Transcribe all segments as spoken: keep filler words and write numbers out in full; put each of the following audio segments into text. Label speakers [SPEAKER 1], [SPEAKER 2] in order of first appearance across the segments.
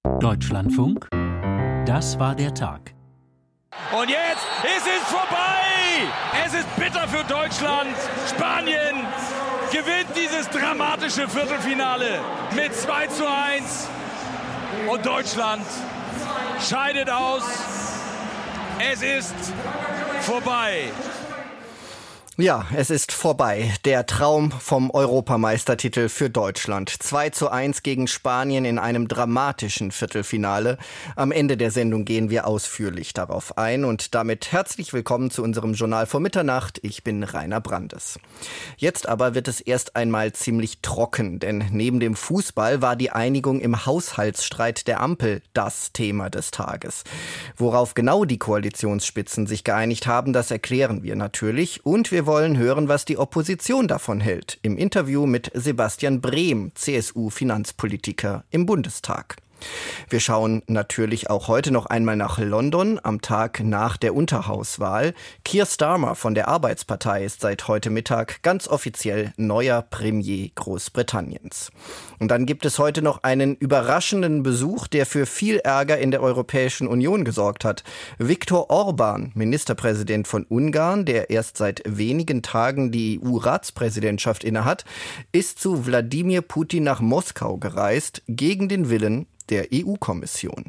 [SPEAKER 1] Deutschlandfunk, das war der Tag.
[SPEAKER 2] Und jetzt ist es vorbei! Es ist bitter für Deutschland. Spanien gewinnt dieses dramatische Viertelfinale mit zwei zu eins. Und Deutschland scheidet aus. Es ist vorbei.
[SPEAKER 3] Ja, es ist vorbei. Der Traum vom Europameistertitel für Deutschland. zwei zu eins gegen Spanien in einem dramatischen Viertelfinale. Am Ende der Sendung gehen wir ausführlich darauf ein und damit herzlich willkommen zu unserem Journal vor Mitternacht. Ich bin Rainer Brandes. Jetzt aber wird es erst einmal ziemlich trocken, denn neben dem Fußball war die Einigung im Haushaltsstreit der Ampel das Thema des Tages. Worauf genau die Koalitionsspitzen sich geeinigt haben, das erklären wir natürlich und wir Wir wollen hören, was die Opposition davon hält. Im Interview mit Sebastian Brehm, C S U-Finanzpolitiker im Bundestag. Wir schauen natürlich auch heute noch einmal nach London am Tag nach der Unterhauswahl. Keir Starmer von der Arbeitspartei ist seit heute Mittag ganz offiziell neuer Premier Großbritanniens. Und dann gibt es heute noch einen überraschenden Besuch, der für viel Ärger in der Europäischen Union gesorgt hat. Viktor Orbán, Ministerpräsident von Ungarn, der erst seit wenigen Tagen die E U-Ratspräsidentschaft innehat, ist zu Wladimir Putin nach Moskau gereist, gegen den Willen der E U-Kommission.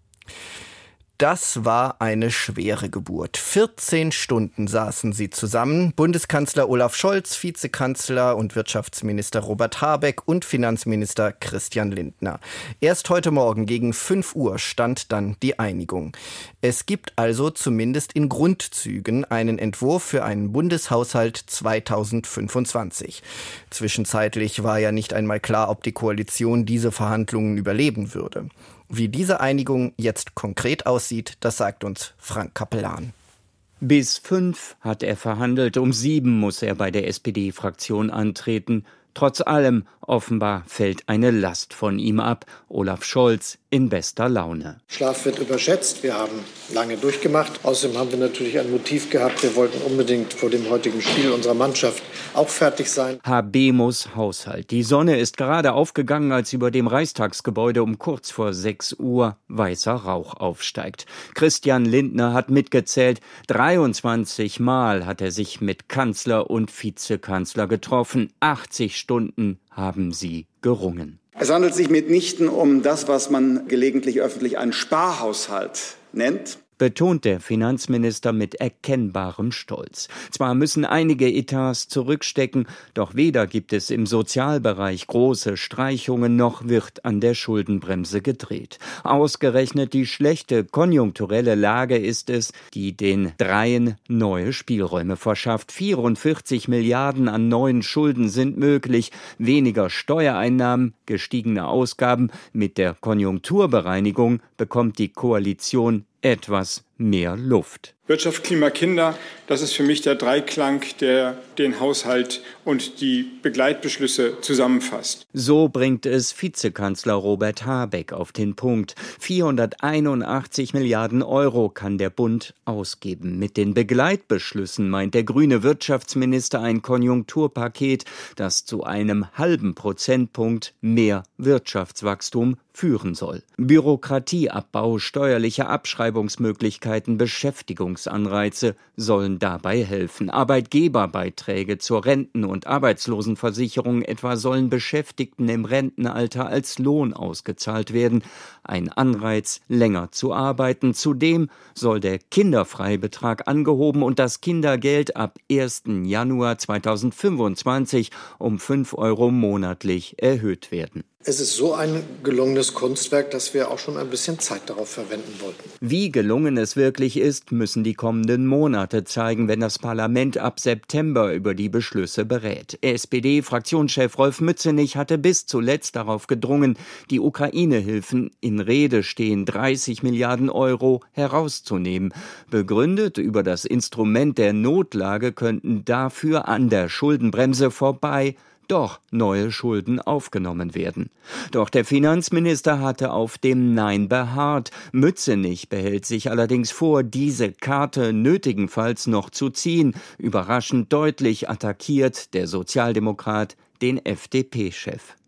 [SPEAKER 3] Das war eine schwere Geburt. vierzehn Stunden saßen sie zusammen. Bundeskanzler Olaf Scholz, Vizekanzler und Wirtschaftsminister Robert Habeck und Finanzminister Christian Lindner. Erst heute Morgen gegen fünf Uhr stand dann die Einigung. Es gibt also zumindest in Grundzügen einen Entwurf für einen Bundeshaushalt zweitausendfünfundzwanzig. Zwischenzeitlich war ja nicht einmal klar, ob die Koalition diese Verhandlungen überleben würde. Wie diese Einigung jetzt konkret aussieht, das sagt uns Frank Kapellan.
[SPEAKER 4] Bis fünf hat er verhandelt, um sieben muss er bei der S P D-Fraktion antreten. Trotz allem, offenbar fällt eine Last von ihm ab. Olaf Scholz in bester Laune.
[SPEAKER 5] Schlaf wird überschätzt. Wir haben lange durchgemacht. Außerdem haben wir natürlich ein Motiv gehabt. Wir wollten unbedingt vor dem heutigen Spiel unserer Mannschaft auch fertig sein.
[SPEAKER 4] Habemus Haushalt. Die Sonne ist gerade aufgegangen, als über dem Reichstagsgebäude um kurz vor sechs Uhr weißer Rauch aufsteigt. Christian Lindner hat mitgezählt. dreiundzwanzig Mal hat er sich mit Kanzler und Vizekanzler getroffen. achtzig Stunden haben sie gerungen.
[SPEAKER 6] Es handelt sich mitnichten um das, was man gelegentlich öffentlich einen Sparhaushalt nennt,
[SPEAKER 4] betont der Finanzminister mit erkennbarem Stolz. Zwar müssen einige Etats zurückstecken, doch weder gibt es im Sozialbereich große Streichungen, noch wird an der Schuldenbremse gedreht. Ausgerechnet die schlechte konjunkturelle Lage ist es, die den Dreien neue Spielräume verschafft. vierundvierzig Milliarden an neuen Schulden sind möglich, weniger Steuereinnahmen, gestiegene Ausgaben. Mit der Konjunkturbereinigung bekommt die Koalition etwas mehr Luft.
[SPEAKER 7] Wirtschaft, Klima, Kinder, das ist für mich der Dreiklang, der den Haushalt und die Begleitbeschlüsse zusammenfasst.
[SPEAKER 4] So bringt es Vizekanzler Robert Habeck auf den Punkt. vierhunderteinundachtzig Milliarden Euro kann der Bund ausgeben. Mit den Begleitbeschlüssen meint der grüne Wirtschaftsminister ein Konjunkturpaket, das zu einem halben Prozentpunkt mehr Wirtschaftswachstum führen soll. Bürokratieabbau, steuerliche Abschreibungsmöglichkeiten, Beschäftigungsanreize sollen dabei helfen. Arbeitgeberbeiträge zur Renten- und Arbeitslosenversicherung etwa sollen Beschäftigten im Rentenalter als Lohn ausgezahlt werden. Ein Anreiz, länger zu arbeiten. Zudem soll der Kinderfreibetrag angehoben und das Kindergeld ab ersten Januar zweitausendfünfundzwanzig um fünf Euro monatlich erhöht werden.
[SPEAKER 5] Es ist so ein gelungenes Kunstwerk, dass wir auch schon ein bisschen Zeit darauf verwenden wollten.
[SPEAKER 4] Wie gelungen es wirklich ist, müssen die kommenden Monate zeigen, wenn das Parlament ab September über die Beschlüsse berät. S P D-Fraktionschef Rolf Mützenich hatte bis zuletzt darauf gedrungen, die Ukraine-Hilfen in Rede stehen, dreißig Milliarden Euro herauszunehmen. Begründet über das Instrument der Notlage könnten dafür an der Schuldenbremse vorbei doch neue Schulden aufgenommen werden. Doch der Finanzminister hatte auf dem Nein beharrt. Mützenich behält sich allerdings vor, diese Karte nötigenfalls noch zu ziehen. Überraschend deutlich attackiert der Sozialdemokrat den F D P-Chef.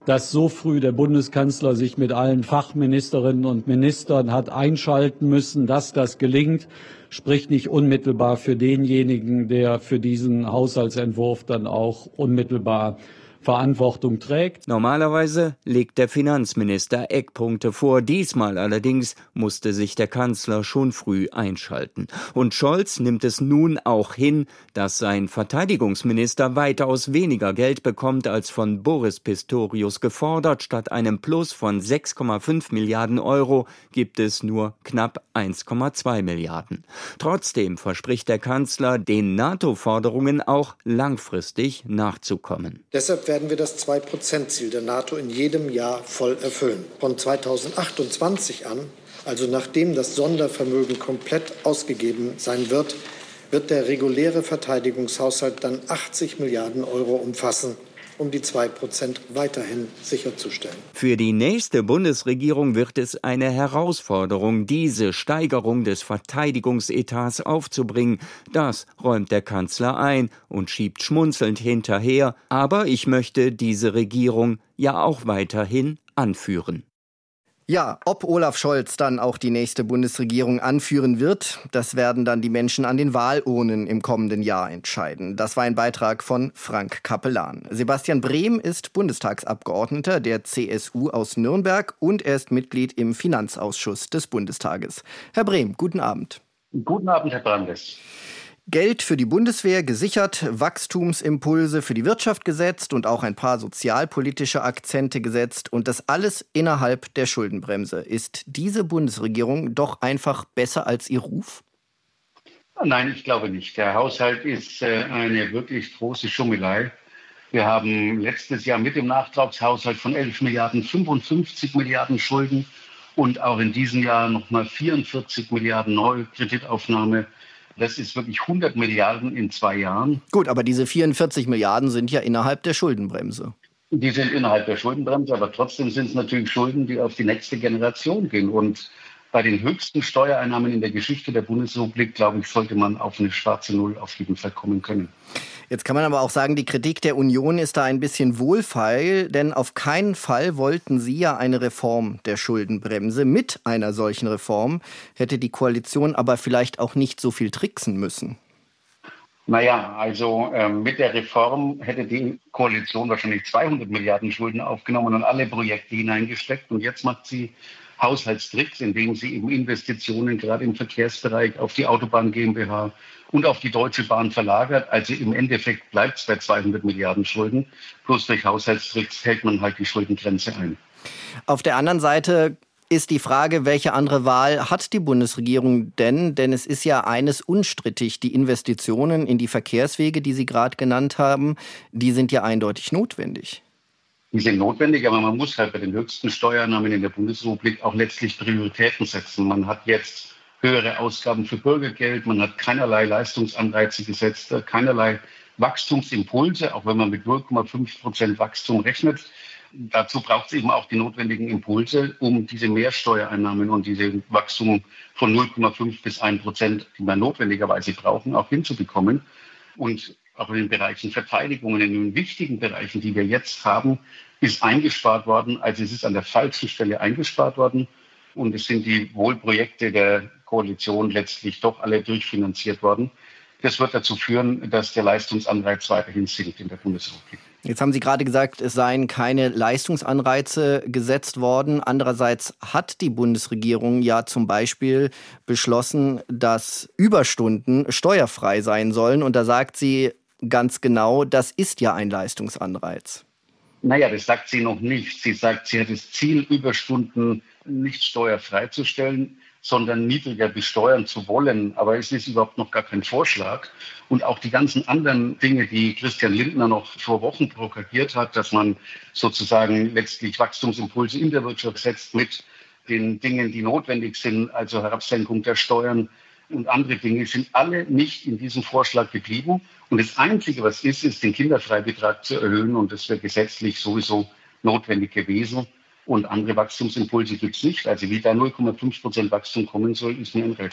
[SPEAKER 8] dass so früh der Bundeskanzler sich mit allen Fachministerinnen und Ministern hat einschalten müssen, dass das gelingt, spricht nicht unmittelbar für denjenigen, der für diesen Haushaltsentwurf dann auch unmittelbar Verantwortung trägt.
[SPEAKER 4] Normalerweise legt der Finanzminister Eckpunkte vor. Diesmal allerdings musste sich der Kanzler schon früh einschalten. Und Scholz nimmt es nun auch hin, dass sein Verteidigungsminister weitaus weniger Geld bekommt als von Boris Pistorius gefordert. Statt einem Plus von sechs Komma fünf Milliarden Euro gibt es nur knapp eins Komma zwei Milliarden. Trotzdem verspricht der Kanzler, den NATO-Forderungen auch langfristig nachzukommen.
[SPEAKER 5] Deshalb werden wir das zwei Prozent Ziel der NATO in jedem Jahr voll erfüllen. Von zweitausendachtundzwanzig an, also nachdem das Sondervermögen komplett ausgegeben sein wird, wird der reguläre Verteidigungshaushalt dann achtzig Milliarden Euro umfassen, um die zwei Prozent weiterhin sicherzustellen.
[SPEAKER 4] Für die nächste Bundesregierung wird es eine Herausforderung, diese Steigerung des Verteidigungsetats aufzubringen. Das räumt der Kanzler ein und schiebt schmunzelnd hinterher. Aber ich möchte diese Regierung ja auch weiterhin anführen.
[SPEAKER 3] Ja, ob Olaf Scholz dann auch die nächste Bundesregierung anführen wird, das werden dann die Menschen an den Wahlurnen im kommenden Jahr entscheiden. Das war ein Beitrag von Frank Capellan. Sebastian Brehm ist Bundestagsabgeordneter der C S U aus Nürnberg und er ist Mitglied im Finanzausschuss des Bundestages. Herr Brehm, guten Abend.
[SPEAKER 9] Guten Abend, Herr Brandes.
[SPEAKER 3] Geld für die Bundeswehr gesichert, Wachstumsimpulse für die Wirtschaft gesetzt und auch ein paar sozialpolitische Akzente gesetzt und das alles innerhalb der Schuldenbremse. Ist diese Bundesregierung doch einfach besser als ihr Ruf?
[SPEAKER 9] Nein, ich glaube nicht. Der Haushalt ist äh, eine wirklich große Schummelei. Wir haben letztes Jahr mit dem Nachtragshaushalt von elf Milliarden fünfundfünfzig Milliarden Schulden und auch in diesem Jahr nochmal vierundvierzig Milliarden neue Kreditaufnahme. Das ist wirklich hundert Milliarden in zwei Jahren.
[SPEAKER 3] Gut, aber diese vierundvierzig Milliarden sind ja innerhalb der Schuldenbremse.
[SPEAKER 9] Die sind innerhalb der Schuldenbremse, aber trotzdem sind es natürlich Schulden, die auf die nächste Generation gehen. Und bei den höchsten Steuereinnahmen in der Geschichte der Bundesrepublik, glaube ich, sollte man auf eine schwarze Null auf jeden Fall kommen können.
[SPEAKER 3] Jetzt kann man aber auch sagen, die Kritik der Union ist da ein bisschen wohlfeil, denn auf keinen Fall wollten sie ja eine Reform der Schuldenbremse. Mit einer solchen Reform hätte die Koalition aber vielleicht auch nicht so viel tricksen müssen.
[SPEAKER 9] Naja, also äh, mit der Reform hätte die Koalition wahrscheinlich zweihundert Milliarden Schulden aufgenommen und alle Projekte hineingesteckt. Und jetzt macht sie Haushaltstricks, indem sie eben Investitionen gerade im Verkehrsbereich auf die Autobahn GmbH und auf die Deutsche Bahn verlagert. Also im Endeffekt bleibt es bei zweihundert Milliarden Schulden. Bloß durch Haushaltstricks hält man halt die Schuldengrenze ein.
[SPEAKER 3] Auf der anderen Seite ist die Frage, welche andere Wahl hat die Bundesregierung denn? Denn es ist ja eines unstrittig, die Investitionen in die Verkehrswege, die Sie gerade genannt haben, die sind ja eindeutig notwendig.
[SPEAKER 9] Die sind notwendig, aber man muss halt bei den höchsten Steuereinnahmen in der Bundesrepublik auch letztlich Prioritäten setzen. Man hat jetzt höhere Ausgaben für Bürgergeld, man hat keinerlei Leistungsanreize gesetzt, keinerlei Wachstumsimpulse, auch wenn man mit null Komma fünf Prozent Wachstum rechnet. Dazu braucht es eben auch die notwendigen Impulse, um diese Mehrsteuereinnahmen und diese Wachstum von null Komma fünf bis ein Prozent, die wir notwendigerweise brauchen, auch hinzubekommen. Und auch in den Bereichen Verteidigung, in den wichtigen Bereichen, die wir jetzt haben, ist eingespart worden. Also es ist an der falschen Stelle eingespart worden. Und es sind die Wohlprojekte der Koalition letztlich doch alle durchfinanziert worden. Das wird dazu führen, dass der Leistungsanreiz weiterhin sinkt in der Bundesrepublik.
[SPEAKER 3] Jetzt haben Sie gerade gesagt, es seien keine Leistungsanreize gesetzt worden. Andererseits hat die Bundesregierung ja zum Beispiel beschlossen, dass Überstunden steuerfrei sein sollen. Und da sagt sie ganz genau, das ist ja ein Leistungsanreiz.
[SPEAKER 9] Naja, das sagt sie noch nicht. Sie sagt, sie hat das Ziel, Überstunden nicht steuerfrei zu stellen, sondern niedriger besteuern zu wollen. Aber es ist überhaupt noch gar kein Vorschlag. Und auch die ganzen anderen Dinge, die Christian Lindner noch vor Wochen propagiert hat, dass man sozusagen letztlich Wachstumsimpulse in der Wirtschaft setzt mit den Dingen, die notwendig sind, also Herabsenkung der Steuern und andere Dinge, sind alle nicht in diesem Vorschlag geblieben. Und das Einzige, was ist, ist, den Kinderfreibetrag zu erhöhen. Und das wäre gesetzlich sowieso notwendig gewesen. Und andere Wachstumsimpulse gibt es nicht. Also wie da null Komma fünf Prozent Wachstum kommen soll, ist mir ein Rätsel.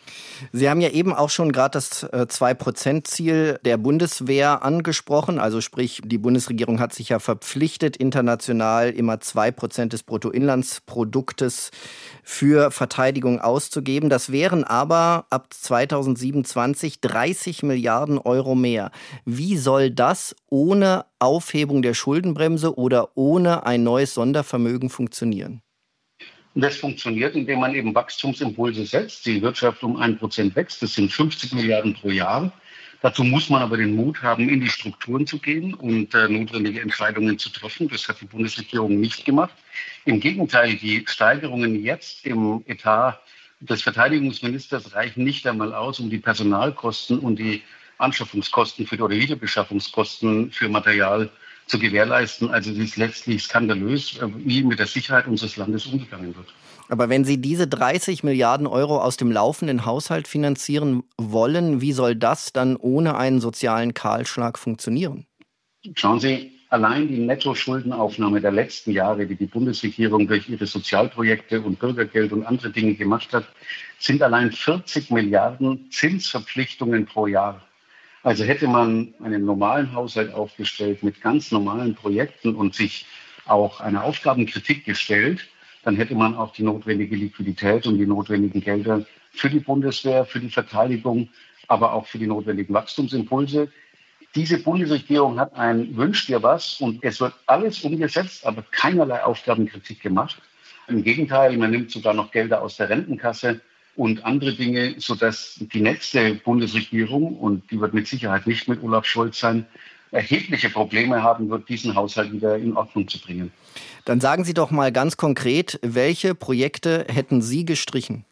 [SPEAKER 3] Sie haben ja eben auch schon gerade das zwei Prozent Ziel der Bundeswehr angesprochen. Also sprich, die Bundesregierung hat sich ja verpflichtet, international immer zwei Prozent des Bruttoinlandsproduktes für Verteidigung auszugeben. Das wären aber ab zweitausendsiebenundzwanzig dreißig Milliarden Euro mehr. Wie soll das ohne Aufhebung der Schuldenbremse oder ohne ein neues Sondervermögen funktionieren?
[SPEAKER 9] Und das funktioniert, indem man eben Wachstumsimpulse setzt. Die Wirtschaft um ein Prozent wächst. Das sind fünfzig Milliarden pro Jahr. Dazu muss man aber den Mut haben, in die Strukturen zu gehen und äh, notwendige Entscheidungen zu treffen. Das hat die Bundesregierung nicht gemacht. Im Gegenteil, die Steigerungen jetzt im Etat des Verteidigungsministers reichen nicht einmal aus, um die Personalkosten und die Anschaffungskosten für, oder Wiederbeschaffungskosten für Material zu gewährleisten. Also es ist letztlich skandalös, wie mit der Sicherheit unseres Landes umgegangen wird.
[SPEAKER 3] Aber wenn Sie diese dreißig Milliarden Euro aus dem laufenden Haushalt finanzieren wollen, wie soll das dann ohne einen sozialen Kahlschlag funktionieren?
[SPEAKER 9] Schauen Sie, allein die Nettoschuldenaufnahme der letzten Jahre, die die Bundesregierung durch ihre Sozialprojekte und Bürgergeld und andere Dinge gemacht hat, sind allein vierzig Milliarden Zinsverpflichtungen pro Jahr. Also hätte man einen normalen Haushalt aufgestellt mit ganz normalen Projekten und sich auch einer Aufgabenkritik gestellt, dann hätte man auch die notwendige Liquidität und die notwendigen Gelder für die Bundeswehr, für die Verteidigung, aber auch für die notwendigen Wachstumsimpulse. Diese Bundesregierung hat ein Wünsch dir was und es wird alles umgesetzt, aber keinerlei Aufgabenkritik gemacht. Im Gegenteil, man nimmt sogar noch Gelder aus der Rentenkasse und andere Dinge, sodass die nächste Bundesregierung, und die wird mit Sicherheit nicht mit Olaf Scholz sein, erhebliche Probleme haben wird, diesen Haushalt wieder in Ordnung zu bringen.
[SPEAKER 3] Dann sagen Sie doch mal ganz konkret, welche Projekte hätten Sie gestrichen?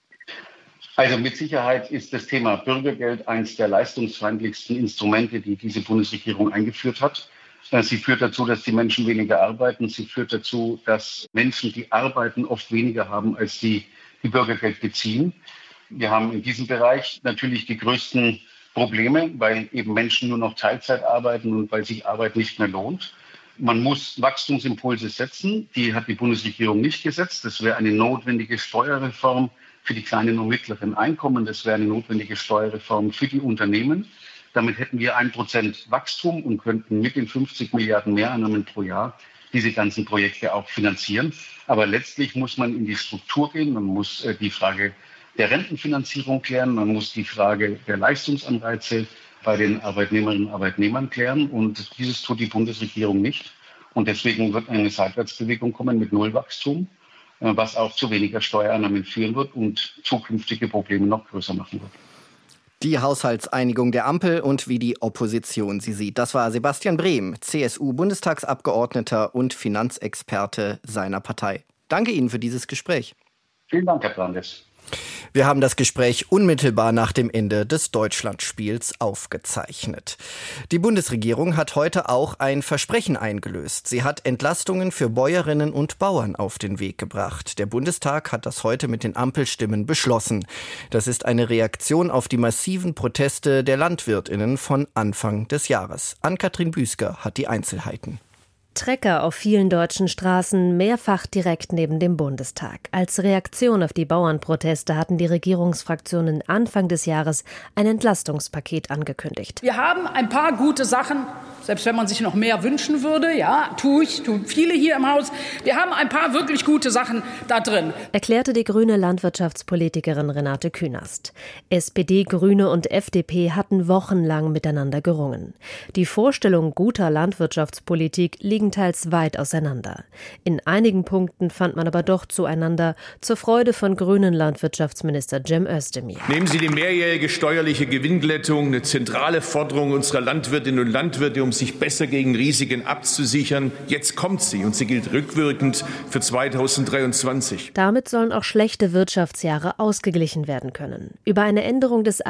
[SPEAKER 9] Also mit Sicherheit ist das Thema Bürgergeld eines der leistungsfeindlichsten Instrumente, die diese Bundesregierung eingeführt hat. Sie führt dazu, dass die Menschen weniger arbeiten. Sie führt dazu, dass Menschen, die arbeiten, oft weniger haben, als die die Bürgergeld beziehen. Wir haben in diesem Bereich natürlich die größten Probleme, weil eben Menschen nur noch Teilzeit arbeiten und weil sich Arbeit nicht mehr lohnt. Man muss Wachstumsimpulse setzen. Die hat die Bundesregierung nicht gesetzt. Das wäre eine notwendige Steuerreform für die kleinen und mittleren Einkommen. Das wäre eine notwendige Steuerreform für die Unternehmen. Damit hätten wir ein Prozent Wachstum und könnten mit den fünfzig Milliarden Mehreinnahmen pro Jahr diese ganzen Projekte auch finanzieren. Aber letztlich muss man in die Struktur gehen. Man muss äh, die Frage der Rentenfinanzierung klären. Man muss die Frage der Leistungsanreize bei den Arbeitnehmerinnen und Arbeitnehmern klären. Und dieses tut die Bundesregierung nicht. Und deswegen wird eine Seitwärtsbewegung kommen mit Nullwachstum, äh, was auch zu weniger Steuereinnahmen führen wird und zukünftige Probleme noch größer machen wird.
[SPEAKER 3] Die Haushaltseinigung der Ampel und wie die Opposition sie sieht. Das war Sebastian Brehm, C S U-Bundestagsabgeordneter und Finanzexperte seiner Partei. Danke Ihnen für dieses Gespräch.
[SPEAKER 9] Vielen Dank, Herr Brandes.
[SPEAKER 3] Wir haben das Gespräch unmittelbar nach dem Ende des Deutschlandspiels aufgezeichnet. Die Bundesregierung hat heute auch ein Versprechen eingelöst. Sie hat Entlastungen für Bäuerinnen und Bauern auf den Weg gebracht. Der Bundestag hat das heute mit den Ampelstimmen beschlossen. Das ist eine Reaktion auf die massiven Proteste der LandwirtInnen von Anfang des Jahres. Ann-Kathrin Büsker hat die Einzelheiten.
[SPEAKER 10] Trecker auf vielen deutschen Straßen, mehrfach direkt neben dem Bundestag. Als Reaktion auf die Bauernproteste hatten die Regierungsfraktionen Anfang des Jahres ein Entlastungspaket angekündigt.
[SPEAKER 11] Wir haben ein paar gute Sachen, selbst wenn man sich noch mehr wünschen würde, ja, tue ich, tun viele hier im Haus. Wir haben ein paar wirklich gute Sachen da drin,
[SPEAKER 10] erklärte die grüne Landwirtschaftspolitikerin Renate Künast. S P D, Grüne und F D P hatten wochenlang miteinander gerungen. Die Vorstellung guter Landwirtschaftspolitik liegen teils weit auseinander. In einigen Punkten fand man aber doch zueinander, zur Freude von grünen Landwirtschaftsminister Cem Özdemir.
[SPEAKER 12] Nehmen Sie die mehrjährige steuerliche Gewinnglättung, eine zentrale Forderung unserer Landwirtinnen und Landwirte, um sich besser gegen Risiken abzusichern. Jetzt kommt sie und sie gilt rückwirkend für zweitausenddreiundzwanzig.
[SPEAKER 10] Damit sollen auch schlechte Wirtschaftsjahre ausgeglichen werden können. Über eine Änderung des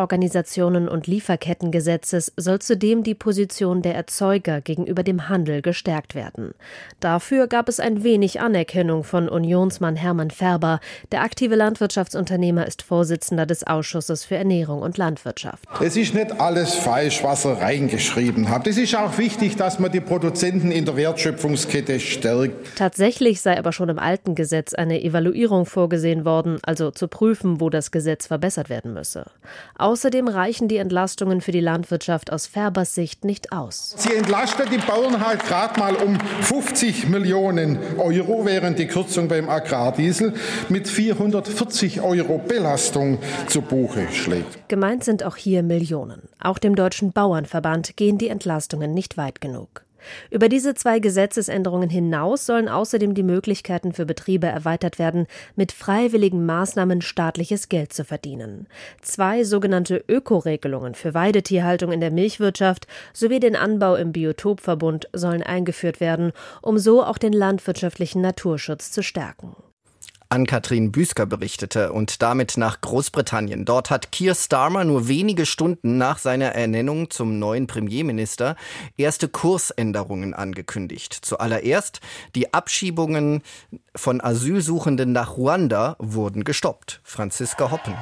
[SPEAKER 10] Agrarorganisationen- und Lieferkettengesetzes soll zudem die Position der Erzeuger gegenüber dem Handel gestärkt werden. Dafür gab es ein wenig Anerkennung von Unionsmann Hermann Ferber. Der aktive Landwirtschaftsunternehmer ist Vorsitzender des Ausschusses für Ernährung und Landwirtschaft.
[SPEAKER 13] Es ist nicht alles falsch, was er reingeschrieben hat. Es ist auch wichtig, dass man die Produzenten in der Wertschöpfungskette stärkt.
[SPEAKER 10] Tatsächlich sei aber schon im alten Gesetz eine Evaluierung vorgesehen worden, also zu prüfen, wo das Gesetz verbessert werden müsse. Außerdem reichen die Entlastungen für die Landwirtschaft aus Ferbers Sicht nicht aus.
[SPEAKER 13] Sie entlastet die Bauern halt gerade mal um fünfzig Millionen Euro, während die Kürzung beim Agrardiesel mit vierhundertvierzig Euro Belastung zu Buche schlägt.
[SPEAKER 10] Gemeint sind auch hier Millionen. Auch dem Deutschen Bauernverband gehen die Entlastungen nicht weit genug. Über diese zwei Gesetzesänderungen hinaus sollen außerdem die Möglichkeiten für Betriebe erweitert werden, mit freiwilligen Maßnahmen staatliches Geld zu verdienen. Zwei sogenannte Ökoregelungen für Weidetierhaltung in der Milchwirtschaft sowie den Anbau im Biotopverbund sollen eingeführt werden, um so auch den landwirtschaftlichen Naturschutz zu stärken.
[SPEAKER 3] Ann-Kathrin Büsker berichtete und damit nach Großbritannien. Dort hat Keir Starmer nur wenige Stunden nach seiner Ernennung zum neuen Premierminister erste Kursänderungen angekündigt. Zuallererst, die Abschiebungen von Asylsuchenden nach Ruanda wurden gestoppt. Franziska Hoppen.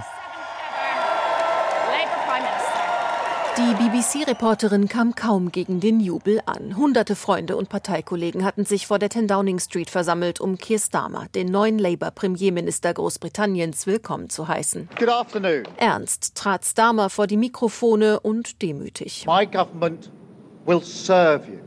[SPEAKER 14] Die B B C-Reporterin kam kaum gegen den Jubel an. Hunderte Freunde und Parteikollegen hatten sich vor der ten Downing Street versammelt, um Keir Starmer, den neuen Labour-Premierminister Großbritanniens, willkommen zu heißen.
[SPEAKER 15] Good afternoon.
[SPEAKER 14] Ernst trat Starmer vor die Mikrofone und demütig.
[SPEAKER 15] My government will serve you.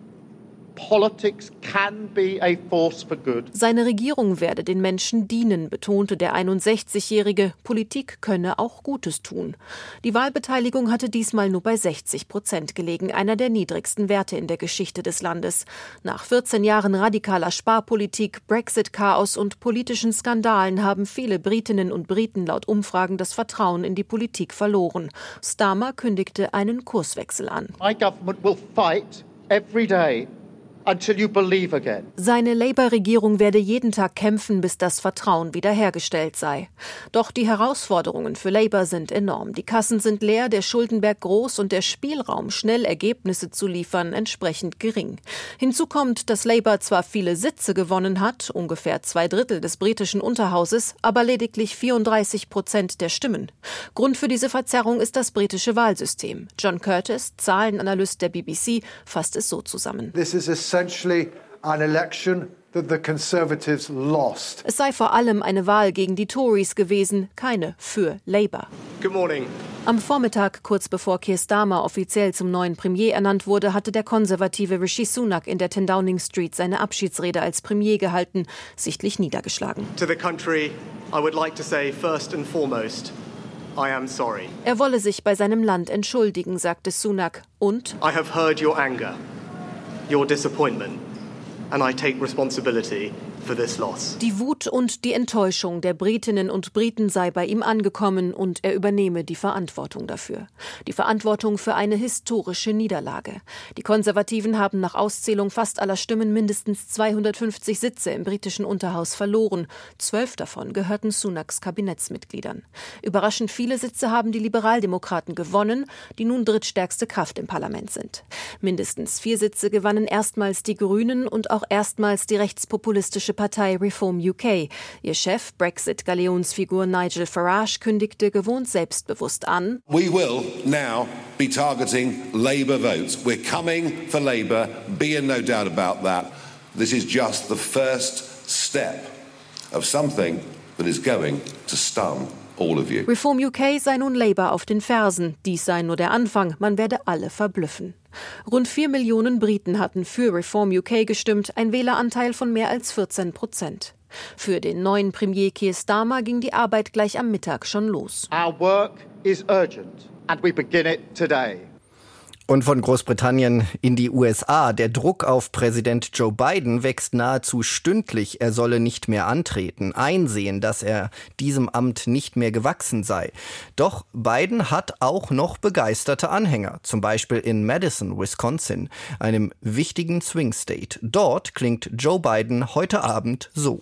[SPEAKER 15] Politics can be a force for good.
[SPEAKER 14] Seine Regierung werde den Menschen dienen, betonte der einundsechzigjährige. Politik könne auch Gutes tun. Die Wahlbeteiligung hatte diesmal nur bei sechzig Prozent gelegen, einer der niedrigsten Werte in der Geschichte des Landes. Nach vierzehn Jahren radikaler Sparpolitik, Brexit-Chaos und politischen Skandalen haben viele Britinnen und Briten laut Umfragen das Vertrauen in die Politik verloren. Starmer kündigte einen Kurswechsel an.
[SPEAKER 15] My government will fight every day until you believe again.
[SPEAKER 14] Seine Labour-Regierung werde jeden Tag kämpfen, bis das Vertrauen wiederhergestellt sei. Doch die Herausforderungen für Labour sind enorm. Die Kassen sind leer, der Schuldenberg groß und der Spielraum, schnell Ergebnisse zu liefern, entsprechend gering. Hinzu kommt, dass Labour zwar viele Sitze gewonnen hat, ungefähr zwei Drittel des britischen Unterhauses, aber lediglich vierunddreißig Prozent der Stimmen. Grund für diese Verzerrung ist das britische Wahlsystem. John Curtis, Zahlenanalyst der B B C, fasst es so zusammen.
[SPEAKER 16] This is essentially an election that the Conservatives lost.
[SPEAKER 14] Es sei vor allem eine Wahl gegen die Tories gewesen, keine für Labour.
[SPEAKER 16] Good morning.
[SPEAKER 14] Am Vormittag, kurz bevor Keir Starmer offiziell zum neuen Premier ernannt wurde, hatte der konservative Rishi Sunak in der ten Downing Street seine Abschiedsrede als Premier gehalten, sichtlich niedergeschlagen.
[SPEAKER 17] To the country, I would like to say first and foremost, I am sorry.
[SPEAKER 14] Er wolle sich bei seinem Land entschuldigen, sagte Sunak, und
[SPEAKER 17] I have heard your anger. Your disappointment, and I take responsibility for this loss.
[SPEAKER 14] Die Wut und die Enttäuschung der Britinnen und Briten sei bei ihm angekommen und er übernehme die Verantwortung dafür. Die Verantwortung für eine historische Niederlage. Die Konservativen haben nach Auszählung fast aller Stimmen mindestens zweihundertfünfzig Sitze im britischen Unterhaus verloren. Zwölf davon gehörten Sunaks Kabinettsmitgliedern. Überraschend viele Sitze haben die Liberaldemokraten gewonnen, die nun drittstärkste Kraft im Parlament sind. Mindestens vier Sitze gewannen erstmals die Grünen und auch erstmals die rechtspopulistische Partei Reform U K. Ihr Chef, Brexit-Galionsfigur Nigel Farage, kündigte gewohnt selbstbewusst an:
[SPEAKER 18] We will now be targeting Labour votes. We're coming for Labour. Be in no doubt about that. This is just the first step of something that is going to stun all of you.
[SPEAKER 14] Reform U K sei nun Labour auf den Fersen. Dies sei nur der Anfang. Man werde alle verblüffen. Rund vier Millionen Briten hatten für Reform U K gestimmt, ein Wähleranteil von mehr als vierzehn Prozent. Für den neuen Premier Keir Starmer ging die Arbeit gleich am Mittag schon los.
[SPEAKER 15] Our work is urgent and we begin it today.
[SPEAKER 3] Und von Großbritannien in die U S A. Der Druck auf Präsident Joe Biden wächst nahezu stündlich. Er solle nicht mehr antreten, einsehen, dass er diesem Amt nicht mehr gewachsen sei. Doch Biden hat auch noch begeisterte Anhänger. Zum Beispiel in Madison, Wisconsin, einem wichtigen Swing State. Dort klingt Joe Biden heute Abend so.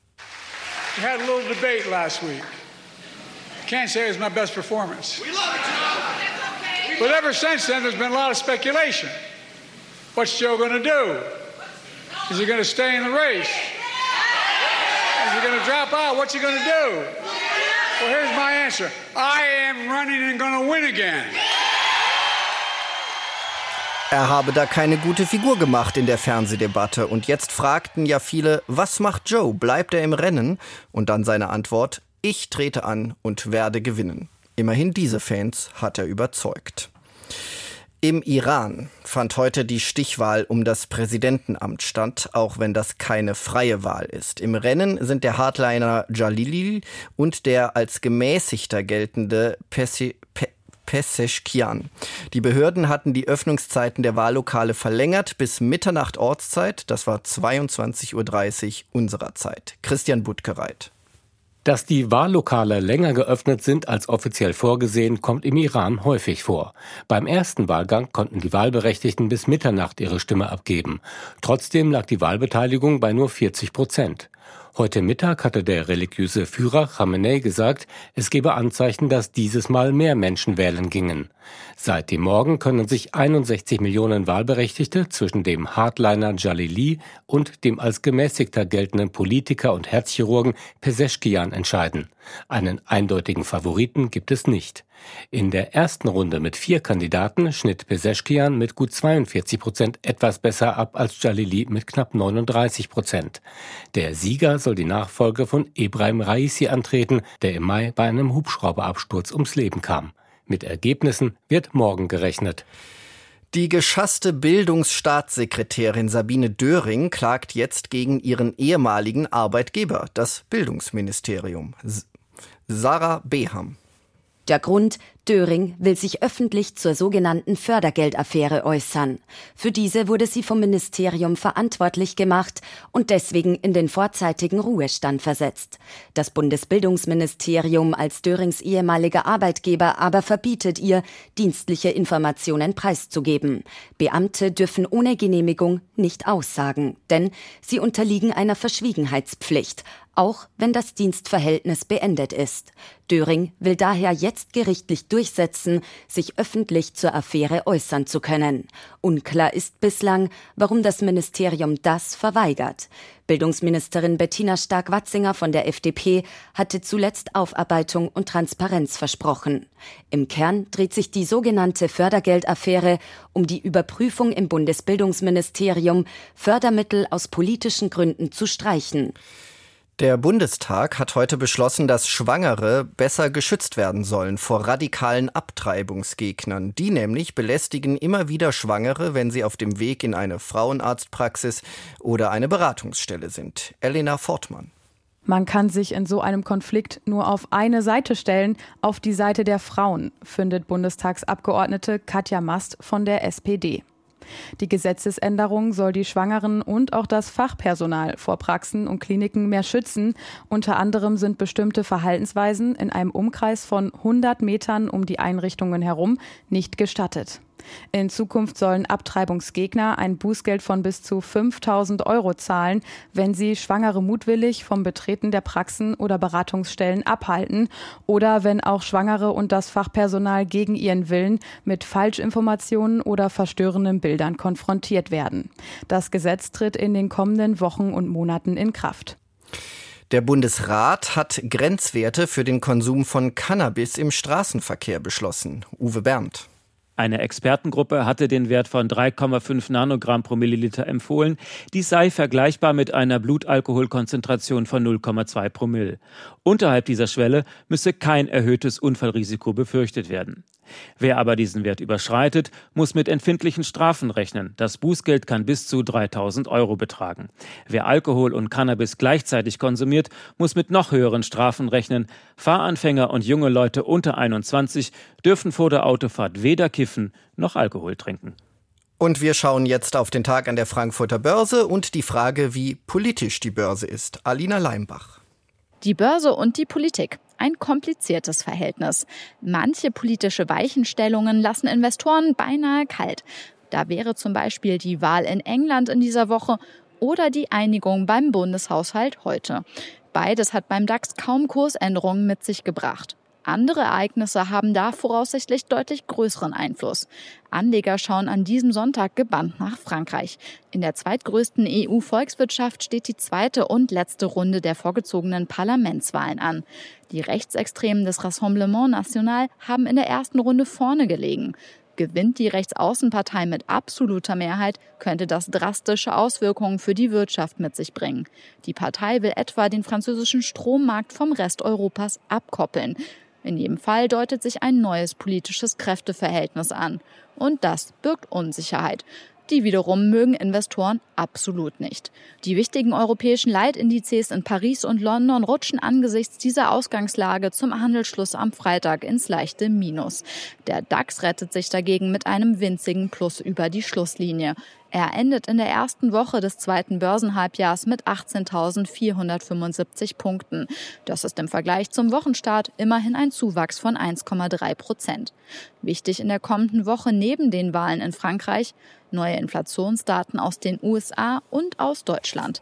[SPEAKER 19] We had a little debate last week. Can't say it was my best performance. We love it, Joe. But ever since then, there's been a lot of speculation. What's Joe going to do? Is he going to stay in the race? Is he going to drop out? What's he going to do? Well, here's my answer. I am running and going to win again.
[SPEAKER 3] Er habe da keine gute Figur gemacht in der Fernsehdebatte. Und jetzt fragten ja viele, was macht Joe? Bleibt er im Rennen? Und dann seine Antwort, ich trete an und werde gewinnen. Immerhin diese Fans hat er überzeugt. Im Iran fand heute die Stichwahl um das Präsidentenamt statt, auch wenn das keine freie Wahl ist. Im Rennen sind der Hardliner Jalili und der als gemäßigter geltende Pesi- Pe- Pezeshkian. Die Behörden hatten die Öffnungszeiten der Wahllokale verlängert bis Mitternacht Ortszeit. Das war zweiundzwanzig Uhr dreißig unserer Zeit. Christian Buttgereit.
[SPEAKER 20] Dass die Wahllokale länger geöffnet sind als offiziell vorgesehen, kommt im Iran häufig vor. Beim ersten Wahlgang konnten die Wahlberechtigten bis Mitternacht ihre Stimme abgeben. Trotzdem lag die Wahlbeteiligung bei nur vierzig Prozent. Heute Mittag hatte der religiöse Führer Khamenei gesagt, es gebe Anzeichen, dass dieses Mal mehr Menschen wählen gingen. Seit dem Morgen können sich einundsechzig Millionen Wahlberechtigte zwischen dem Hardliner Jalili und dem als gemäßigter geltenden Politiker und Herzchirurgen Pezeshkian entscheiden. Einen eindeutigen Favoriten gibt es nicht. In der ersten Runde mit vier Kandidaten schnitt Pezeshkian mit gut zweiundvierzig Prozent etwas besser ab als Jalili mit knapp neununddreißig Prozent. Der Sieger soll die Nachfolge von Ebrahim Raisi antreten, der im Mai bei einem Hubschrauberabsturz ums Leben kam. Mit Ergebnissen wird morgen gerechnet.
[SPEAKER 3] Die geschasste Bildungsstaatssekretärin Sabine Döring klagt jetzt gegen ihren ehemaligen Arbeitgeber, das Bildungsministerium. Sarah Beham.
[SPEAKER 21] Der Grund: Döring will sich öffentlich zur sogenannten Fördergeldaffäre äußern. Für diese wurde sie vom Ministerium verantwortlich gemacht und deswegen in den vorzeitigen Ruhestand versetzt. Das Bundesbildungsministerium als Dörings ehemaliger Arbeitgeber aber verbietet ihr, dienstliche Informationen preiszugeben. Beamte dürfen ohne Genehmigung nicht aussagen, denn sie unterliegen einer Verschwiegenheitspflicht, auch wenn das Dienstverhältnis beendet ist. Döring will daher jetzt gerichtlich durchsetzen, sich öffentlich zur Affäre äußern zu können. Unklar ist bislang, warum das Ministerium das verweigert. Bildungsministerin Bettina Stark-Watzinger von der F D P hatte zuletzt Aufarbeitung und Transparenz versprochen. Im Kern dreht sich die sogenannte Fördergeldaffäre um die Überprüfung im Bundesbildungsministerium, Fördermittel aus politischen Gründen zu streichen.
[SPEAKER 3] Der Bundestag hat heute beschlossen, dass Schwangere besser geschützt werden sollen vor radikalen Abtreibungsgegnern. Die nämlich belästigen immer wieder Schwangere, wenn sie auf dem Weg in eine Frauenarztpraxis oder eine Beratungsstelle sind. Elena Fortmann.
[SPEAKER 22] Man kann sich in so einem Konflikt nur auf eine Seite stellen, auf die Seite der Frauen, findet Bundestagsabgeordnete Katja Mast von der S P D. Die Gesetzesänderung soll die Schwangeren und auch das Fachpersonal vor Praxen und Kliniken mehr schützen. Unter anderem sind bestimmte Verhaltensweisen in einem Umkreis von hundert Metern um die Einrichtungen herum nicht gestattet. In Zukunft sollen Abtreibungsgegner ein Bußgeld von bis zu fünftausend Euro zahlen, wenn sie Schwangere mutwillig vom Betreten der Praxen oder Beratungsstellen abhalten oder wenn auch Schwangere und das Fachpersonal gegen ihren Willen mit Falschinformationen oder verstörenden Bildern konfrontiert werden. Das Gesetz tritt in den kommenden Wochen und Monaten in Kraft.
[SPEAKER 3] Der Bundesrat hat Grenzwerte für den Konsum von Cannabis im Straßenverkehr beschlossen. Uwe Berndt.
[SPEAKER 23] Eine Expertengruppe hatte den Wert von drei Komma fünf Nanogramm pro Milliliter empfohlen. Dies sei vergleichbar mit einer Blutalkoholkonzentration von null Komma zwei Promille. Unterhalb dieser Schwelle müsse kein erhöhtes Unfallrisiko befürchtet werden. Wer aber diesen Wert überschreitet, muss mit empfindlichen Strafen rechnen. Das Bußgeld kann bis zu dreitausend Euro betragen. Wer Alkohol und Cannabis gleichzeitig konsumiert, muss mit noch höheren Strafen rechnen. Fahranfänger und junge Leute unter einundzwanzig dürfen vor der Autofahrt weder kiffen noch Alkohol trinken.
[SPEAKER 3] Und wir schauen jetzt auf den Tag an der Frankfurter Börse und die Frage, wie politisch die Börse ist. Alina Leimbach.
[SPEAKER 24] Die Börse und die Politik. Ein kompliziertes Verhältnis. Manche politische Weichenstellungen lassen Investoren beinahe kalt. Da wäre zum Beispiel die Wahl in England in dieser Woche oder die Einigung beim Bundeshaushalt heute. Beides hat beim DAX kaum Kursänderungen mit sich gebracht. Andere Ereignisse haben da voraussichtlich deutlich größeren Einfluss. Anleger schauen an diesem Sonntag gebannt nach Frankreich. In der zweitgrößten E U-Volkswirtschaft steht die zweite und letzte Runde der vorgezogenen Parlamentswahlen an. Die Rechtsextremen des Rassemblement National haben in der ersten Runde vorne gelegen. Gewinnt die Rechtsaußenpartei mit absoluter Mehrheit, könnte das drastische Auswirkungen für die Wirtschaft mit sich bringen. Die Partei will etwa den französischen Strommarkt vom Rest Europas abkoppeln. In jedem Fall deutet sich ein neues politisches Kräfteverhältnis an. Und das birgt Unsicherheit. Die wiederum mögen Investoren absolut nicht. Die wichtigen europäischen Leitindizes in Paris und London rutschen angesichts dieser Ausgangslage zum Handelsschluss am Freitag ins leichte Minus. Der DAX rettet sich dagegen mit einem winzigen Plus über die Schlusslinie. Er endet in der ersten Woche des zweiten Börsenhalbjahrs mit achtzehntausendvierhundertfünfundsiebzig Punkten. Das ist im Vergleich zum Wochenstart immerhin ein Zuwachs von eins Komma drei Prozent. Wichtig in der kommenden Woche neben den Wahlen in Frankreich: neue Inflationsdaten aus den U S A und aus Deutschland.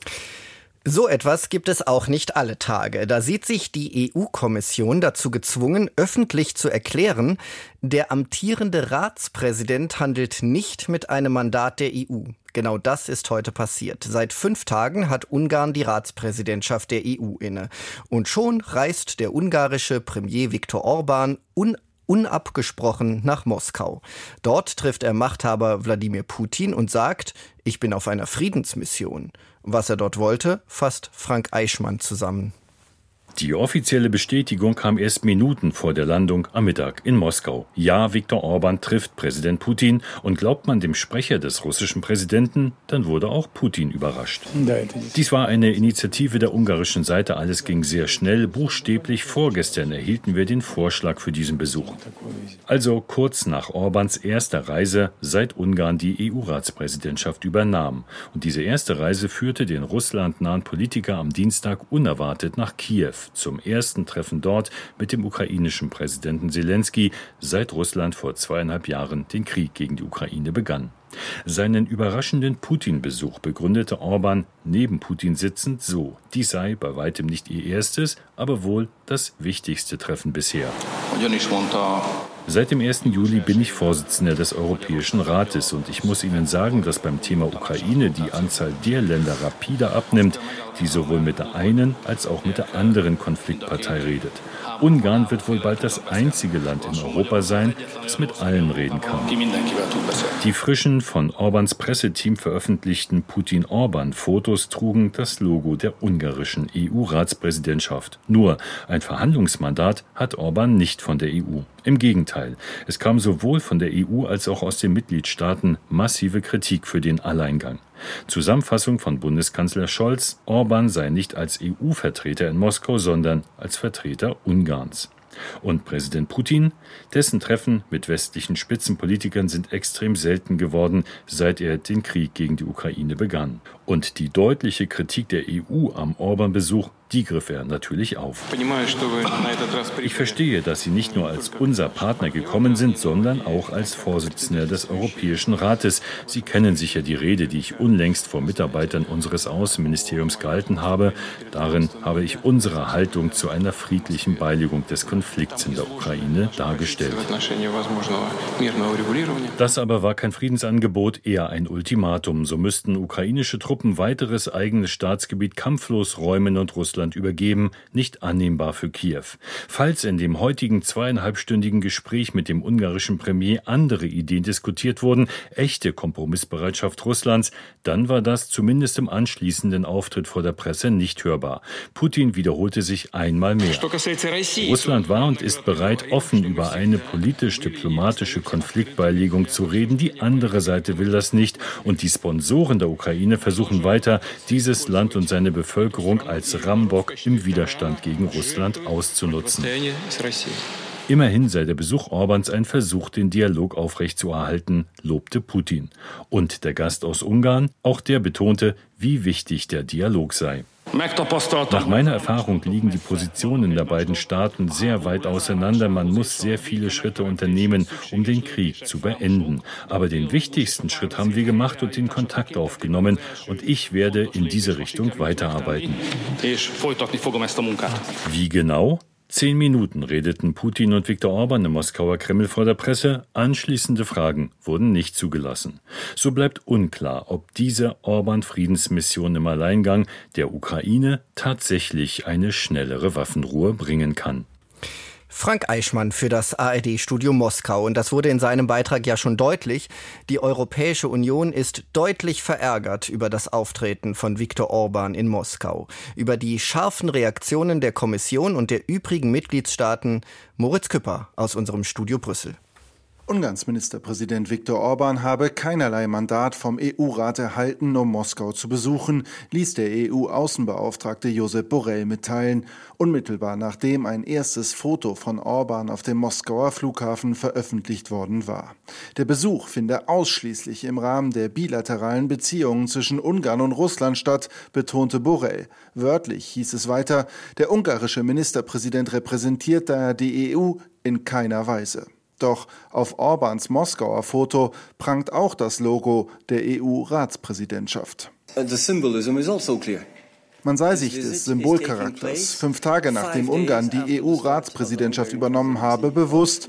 [SPEAKER 3] So etwas gibt es auch nicht alle Tage. Da sieht sich die E U-Kommission dazu gezwungen, öffentlich zu erklären, der amtierende Ratspräsident handelt nicht mit einem Mandat der E U. Genau das ist heute passiert. Seit fünf Tagen hat Ungarn die Ratspräsidentschaft der E U inne. Und schon reist der ungarische Premier Viktor Orbán un unabgesprochen nach Moskau. Dort trifft er Machthaber Wladimir Putin und sagt, ich bin auf einer Friedensmission. Was er dort wollte, fasst Frank Eichmann zusammen.
[SPEAKER 1] Die offizielle Bestätigung kam erst Minuten vor der Landung am Mittag in Moskau. Ja, Viktor Orbán trifft Präsident Putin, und glaubt man dem Sprecher des russischen Präsidenten, dann wurde auch Putin überrascht. Dies war eine Initiative der ungarischen Seite, alles ging sehr schnell. Buchstäblich vorgestern erhielten wir den Vorschlag für diesen Besuch. Also kurz nach Orbáns erster Reise, seit Ungarn die E U-Ratspräsidentschaft übernahm. Und diese erste Reise führte den russlandnahen Politiker am Dienstag unerwartet nach Kiew. Zum ersten Treffen dort mit dem ukrainischen Präsidenten Selenskyj, seit Russland vor zweieinhalb Jahren den Krieg gegen die Ukraine begann. Seinen überraschenden Putin-Besuch begründete Orbán neben Putin sitzend so: Dies sei bei weitem nicht ihr erstes, aber wohl das wichtigste Treffen bisher. Seit dem ersten Juli bin ich Vorsitzender des Europäischen Rates, und ich muss Ihnen sagen, dass beim Thema Ukraine die Anzahl der Länder rapide abnimmt, die sowohl mit der einen als auch mit der anderen Konfliktpartei redet. Ungarn wird wohl bald das einzige Land in Europa sein, das mit allen reden kann. Die frischen, von Orbáns Presseteam veröffentlichten Putin-Orbán-Fotos trugen das Logo der ungarischen E U-Ratspräsidentschaft. Nur ein Verhandlungsmandat hat Orbán nicht von der E U. Im Gegenteil, es kam sowohl von der E U als auch aus den Mitgliedstaaten massive Kritik für den Alleingang. Zusammenfassung von Bundeskanzler Scholz: Orbán sei nicht als E U-Vertreter in Moskau, sondern als Vertreter Ungarns. Und Präsident Putin? Dessen Treffen mit westlichen Spitzenpolitikern sind extrem selten geworden, seit er den Krieg gegen die Ukraine begann. Und die deutliche Kritik der E U am Orbán-Besuch, die griff er natürlich auf. Ich verstehe, dass Sie nicht nur als unser Partner gekommen sind, sondern auch als Vorsitzender des Europäischen Rates. Sie kennen sicher die Rede, die ich unlängst vor Mitarbeitern unseres Außenministeriums gehalten habe. Darin habe ich unsere Haltung zu einer friedlichen Beilegung des Konflikts in der Ukraine dargestellt. Das aber war kein Friedensangebot, eher ein Ultimatum. So müssten ukrainische Truppen weiteres eigenes Staatsgebiet kampflos räumen und Russland übergeben, nicht annehmbar für Kiew. Falls in dem heutigen zweieinhalbstündigen Gespräch mit dem ungarischen Premier andere Ideen diskutiert wurden, echte Kompromissbereitschaft Russlands, dann war das zumindest im anschließenden Auftritt vor der Presse nicht hörbar. Putin wiederholte sich einmal mehr. Russland war und ist bereit, offen über eine politisch-diplomatische Konfliktbeilegung zu reden. Die andere Seite will das nicht, und die Sponsoren der Ukraine versuchen weiter, dieses Land und seine Bevölkerung als Rambock im Widerstand gegen Russland auszunutzen. Immerhin sei der Besuch Orbáns ein Versuch, den Dialog aufrechtzuerhalten, lobte Putin. Und der Gast aus Ungarn, auch der betonte, wie wichtig der Dialog sei. Nach meiner Erfahrung liegen die Positionen der beiden Staaten sehr weit auseinander. Man muss sehr viele Schritte unternehmen, um den Krieg zu beenden. Aber den wichtigsten Schritt haben wir gemacht und den Kontakt aufgenommen. Und ich werde in diese Richtung weiterarbeiten. Wie genau? Zehn Minuten redeten Putin und Viktor Orban im Moskauer Kreml vor der Presse. Anschließende Fragen wurden nicht zugelassen. So bleibt unklar, ob diese Orban-Friedensmission im Alleingang der Ukraine tatsächlich eine schnellere Waffenruhe bringen kann.
[SPEAKER 3] Frank Eichmann für das A R D-Studio Moskau. Und das wurde in seinem Beitrag ja schon deutlich. Die Europäische Union ist deutlich verärgert über das Auftreten von Viktor Orban in Moskau. Über die scharfen Reaktionen der Kommission und der übrigen Mitgliedstaaten. Moritz Küpper aus unserem Studio Brüssel.
[SPEAKER 2] Ungarns Ministerpräsident Viktor Orban habe keinerlei Mandat vom E U-Rat erhalten, um Moskau zu besuchen, ließ der E U-Außenbeauftragte Josep Borrell mitteilen, unmittelbar nachdem ein erstes Foto von Orban auf dem Moskauer Flughafen veröffentlicht worden war. Der Besuch finde ausschließlich im Rahmen der bilateralen Beziehungen zwischen Ungarn und Russland statt, betonte Borrell. Wörtlich hieß es weiter, der ungarische Ministerpräsident repräsentiert daher die E U in keiner Weise. Doch auf Orbans Moskauer Foto prangt auch das Logo der E U-Ratspräsidentschaft.
[SPEAKER 6] The symbolism is also clear.
[SPEAKER 2] Man sei sich des Symbolcharakters fünf Tage nachdem Ungarn die E U-Ratspräsidentschaft übernommen habe, bewusst,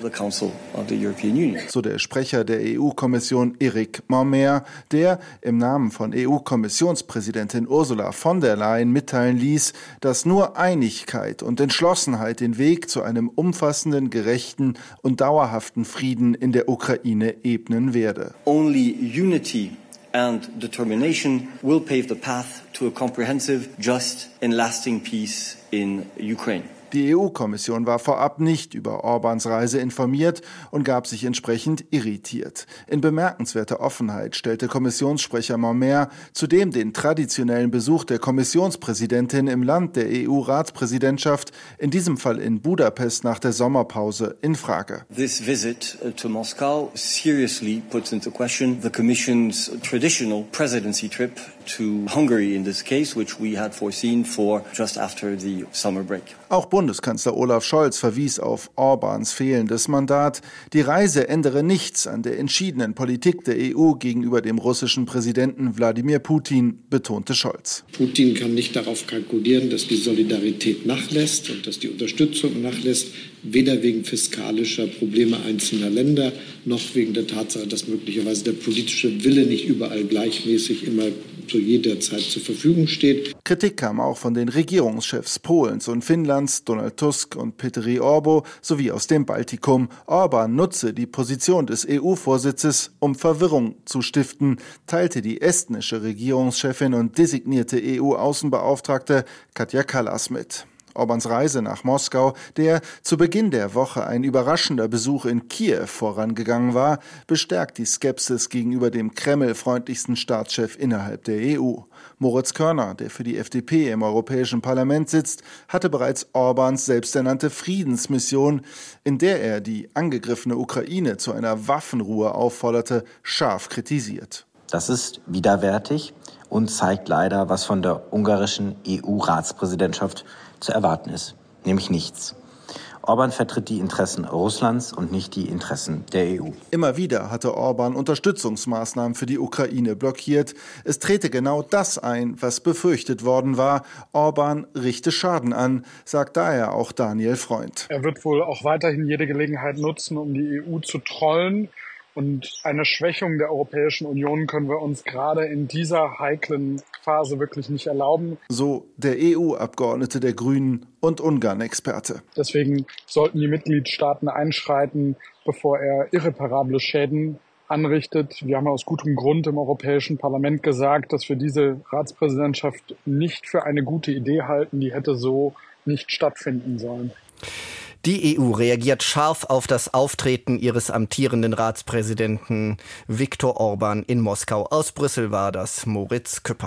[SPEAKER 2] so der Sprecher der E U-Kommission Eric Mormer, der im Namen von E U-Kommissionspräsidentin Ursula von der Leyen mitteilen ließ, dass nur Einigkeit und Entschlossenheit den Weg zu einem umfassenden, gerechten und dauerhaften Frieden in der Ukraine ebnen werde.
[SPEAKER 6] Only unity and determination will pave the path to a comprehensive, just and lasting peace in Ukraine.
[SPEAKER 2] Die E U-Kommission war vorab nicht über Orbans Reise informiert und gab sich entsprechend irritiert. In bemerkenswerter Offenheit stellte Kommissionssprecher Mormer zudem den traditionellen Besuch der Kommissionspräsidentin im Land der E U-Ratspräsidentschaft, in diesem Fall in Budapest nach der Sommerpause, in Frage.
[SPEAKER 6] This visit to Moscow seriously puts into question the Commission's traditional presidency trip to Hungary in this case, which we had foreseen for just after the summer break.
[SPEAKER 2] Auch Bundeskanzler Olaf Scholz verwies auf Orbans fehlendes Mandat. Die Reise ändere nichts an der entschiedenen Politik der E U gegenüber dem russischen Präsidenten Wladimir Putin, betonte Scholz.
[SPEAKER 5] Putin kann nicht darauf kalkulieren, dass die Solidarität nachlässt und dass die Unterstützung nachlässt, weder wegen fiskalischer Probleme einzelner Länder noch wegen der Tatsache, dass möglicherweise der politische Wille nicht überall gleichmäßig immer zu jeder Zeit zur Verfügung steht.
[SPEAKER 2] Kritik kam auch von den Regierungschefs Polens und Finnlands, Donald Tusk und Petteri Orpo, sowie aus dem Baltikum. Orban nutze die Position des E U-Vorsitzes, um Verwirrung zu stiften, teilte die estnische Regierungschefin und designierte E U-Außenbeauftragte Kaja Kallas mit. Orbans Reise nach Moskau, der zu Beginn der Woche ein überraschender Besuch in Kiew vorangegangen war, bestärkt die Skepsis gegenüber dem Kreml-freundlichsten Staatschef innerhalb der E U. Moritz Körner, der für die F D P im Europäischen Parlament sitzt, hatte bereits Orbans selbsternannte Friedensmission, in der er die angegriffene Ukraine zu einer Waffenruhe aufforderte, scharf kritisiert.
[SPEAKER 7] Das ist widerwärtig und zeigt leider, was von der ungarischen E U-Ratspräsidentschaft zu erwarten ist, nämlich nichts. Orban vertritt die Interessen Russlands und nicht die Interessen der E U.
[SPEAKER 2] Immer wieder hatte Orban Unterstützungsmaßnahmen für die Ukraine blockiert. Es trete genau das ein, was befürchtet worden war. Orban richte Schaden an, sagt daher auch Daniel Freund.
[SPEAKER 8] Er wird wohl auch weiterhin jede Gelegenheit nutzen, um die E U zu trollen. Und eine Schwächung der Europäischen Union können wir uns gerade in dieser heiklen Phase wirklich nicht erlauben.
[SPEAKER 2] So der E U-Abgeordnete der Grünen und Ungarn-Experte.
[SPEAKER 8] Deswegen sollten die Mitgliedstaaten einschreiten, bevor er irreparable Schäden anrichtet. Wir haben aus gutem Grund im Europäischen Parlament gesagt, dass wir diese Ratspräsidentschaft nicht für eine gute Idee halten. Die hätte so nicht stattfinden sollen.
[SPEAKER 3] Die E U reagiert scharf auf das Auftreten ihres amtierenden Ratspräsidenten Viktor Orban in Moskau. Aus Brüssel war das Moritz Küpper.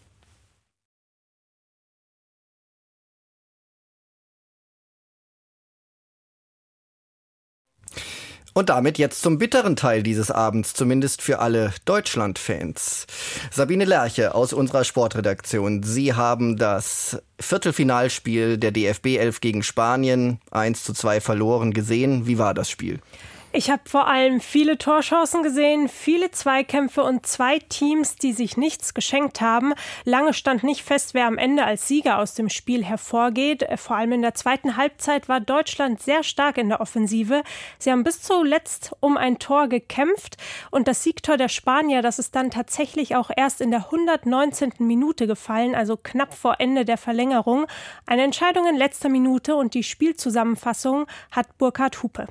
[SPEAKER 3] Und damit jetzt zum bitteren Teil dieses Abends, zumindest für alle Deutschland-Fans. Sabine Lerche aus unserer Sportredaktion. Sie haben das Viertelfinalspiel der D F B elf gegen Spanien eins zu zwei verloren gesehen. Wie war das Spiel?
[SPEAKER 4] Ich habe vor allem viele Torchancen gesehen, viele Zweikämpfe und zwei Teams, die sich nichts geschenkt haben. Lange stand nicht fest, wer am Ende als Sieger aus dem Spiel hervorgeht. Vor allem in der zweiten Halbzeit war Deutschland sehr stark in der Offensive. Sie haben bis zuletzt um ein Tor gekämpft und das Siegtor der Spanier, das ist dann tatsächlich auch erst in der hundertneunzehnten Minute gefallen, also knapp vor Ende der Verlängerung. Eine Entscheidung in letzter Minute und die Spielzusammenfassung hat Burkhard Hupe.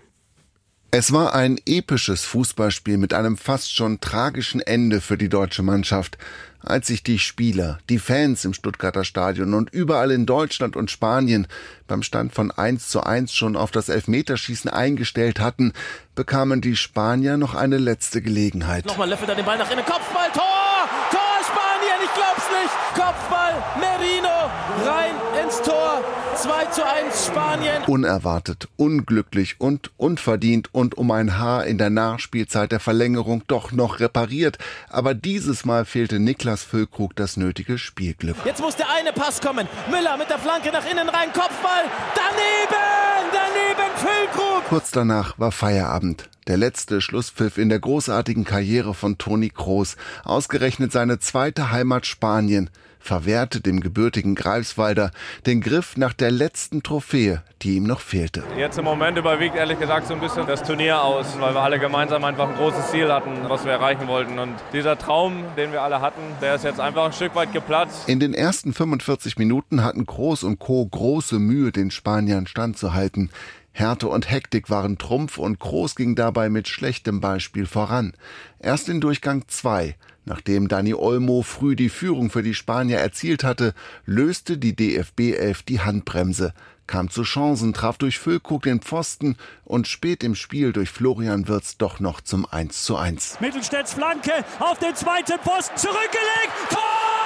[SPEAKER 9] Es war ein episches Fußballspiel mit einem fast schon tragischen Ende für die deutsche Mannschaft, als sich die Spieler, die Fans im Stuttgarter Stadion und überall in Deutschland und Spanien beim Stand von eins zu eins schon auf das Elfmeterschießen eingestellt hatten, bekamen die Spanier noch eine letzte Gelegenheit.
[SPEAKER 11] Nochmal löffelt er den Ball nach innen, Kopfball, Tor! Tor Spanien, ich glaub's nicht! Kopfball, Merino, rein ins Tor, zwei zu eins Spanien.
[SPEAKER 9] Unerwartet, unglücklich und unverdient und um ein Haar in der Nachspielzeit der Verlängerung doch noch repariert. Aber dieses Mal fehlte Niklas Füllkrug das nötige Spielglück.
[SPEAKER 11] Jetzt muss der eine Pass kommen. Müller mit der Flanke nach innen rein, Kopfball, daneben, daneben Füllkrug.
[SPEAKER 9] Kurz danach war Feierabend. Der letzte Schlusspfiff in der großartigen Karriere von Toni Kroos. Ausgerechnet seine zweite Heimat Spanien verwehrte dem gebürtigen Greifswalder den Griff nach der letzten Trophäe, die ihm noch fehlte.
[SPEAKER 12] Jetzt im Moment überwiegt ehrlich gesagt so ein bisschen das Turnier aus, weil wir alle gemeinsam einfach ein großes Ziel hatten, was wir erreichen wollten. Und dieser Traum, den wir alle hatten, der ist jetzt einfach ein Stück weit geplatzt.
[SPEAKER 9] In den ersten fünfundvierzig Minuten hatten Kroos und Co. große Mühe, den Spaniern standzuhalten. Härte und Hektik waren Trumpf und Kroos ging dabei mit schlechtem Beispiel voran. Erst in Durchgang zwei, nachdem Dani Olmo früh die Führung für die Spanier erzielt hatte, löste die D F B elf die Handbremse, kam zu Chancen, traf durch Füllkrug den Pfosten und spät im Spiel durch Florian Wirtz doch noch zum eins zu eins.
[SPEAKER 11] Mittelstädts Flanke auf den zweiten Pfosten, zurückgelegt, Tor!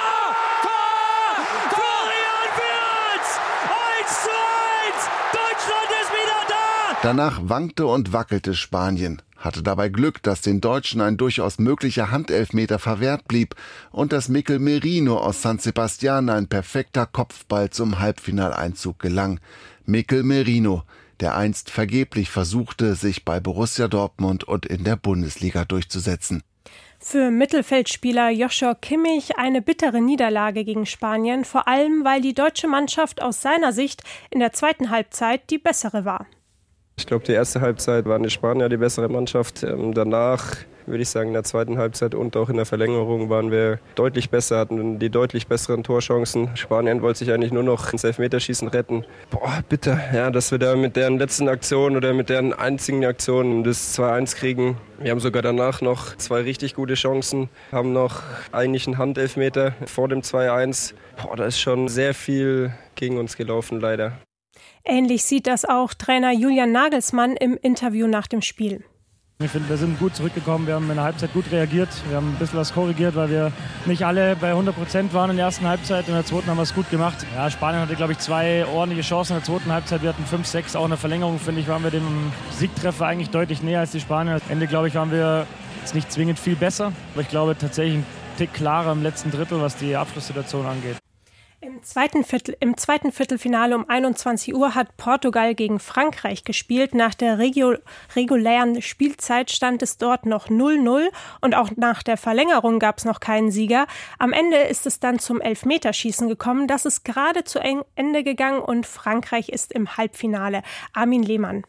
[SPEAKER 11] Tor! Florian Wirtz! eins zu eins! Deutschland ist wieder da!
[SPEAKER 9] Danach wankte und wackelte Spanien, hatte dabei Glück, dass den Deutschen ein durchaus möglicher Handelfmeter verwehrt blieb und dass Mikel Merino aus San Sebastián ein perfekter Kopfball zum Halbfinaleinzug gelang. Mikel Merino, der einst vergeblich versuchte, sich bei Borussia Dortmund und in der Bundesliga durchzusetzen.
[SPEAKER 4] Für Mittelfeldspieler Joshua Kimmich eine bittere Niederlage gegen Spanien, vor allem weil die deutsche Mannschaft aus seiner Sicht in der zweiten Halbzeit die bessere war.
[SPEAKER 25] Ich glaube, die erste Halbzeit waren die Spanier die bessere Mannschaft. Danach würde ich sagen, in der zweiten Halbzeit und auch in der Verlängerung waren wir deutlich besser, hatten die deutlich besseren Torchancen. Spanien wollte sich eigentlich nur noch ins Elfmeterschießen retten. Boah, bitter, ja, dass wir da mit deren letzten Aktion oder mit deren einzigen Aktion das zwei eins kriegen. Wir haben sogar danach noch zwei richtig gute Chancen, haben noch eigentlich einen Handelfmeter vor dem zwei eins. Boah, da ist schon sehr viel gegen uns gelaufen, leider.
[SPEAKER 4] Ähnlich sieht das auch Trainer Julian Nagelsmann im Interview nach dem Spiel.
[SPEAKER 26] Ich finde, wir sind gut zurückgekommen, wir haben in der Halbzeit gut reagiert, wir haben ein bisschen was korrigiert, weil wir nicht alle bei hundert Prozent waren in der ersten Halbzeit. In der zweiten haben wir es gut gemacht. Ja, Spanien hatte, glaube ich, zwei ordentliche Chancen in der zweiten Halbzeit. Wir hatten fünf, sechs, auch in der Verlängerung, finde ich, waren wir dem Siegtreffer eigentlich deutlich näher als die Spanier. Am Ende, glaube ich, waren wir jetzt nicht zwingend viel besser, aber ich glaube tatsächlich ein Tick klarer im letzten Drittel, was die Abschlusssituation angeht.
[SPEAKER 4] Im zweiten, Viertel, Im zweiten Viertelfinale um einundzwanzig Uhr hat Portugal gegen Frankreich gespielt. Nach der regio, regulären Spielzeit stand es dort noch null null und auch nach der Verlängerung gab es noch keinen Sieger. Am Ende ist es dann zum Elfmeterschießen gekommen. Das ist gerade zu Ende gegangen und Frankreich ist im Halbfinale. Armin Lehmann.